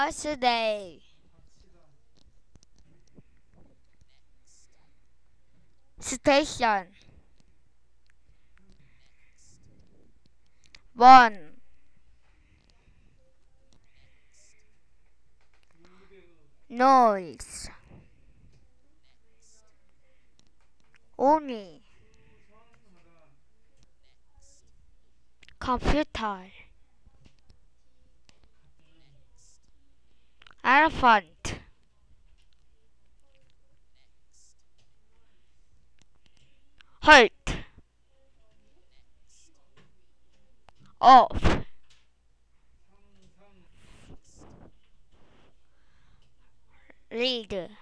Birthday. Station. One. Noise. Only. Computer. Elephant. Heart. Off. Read.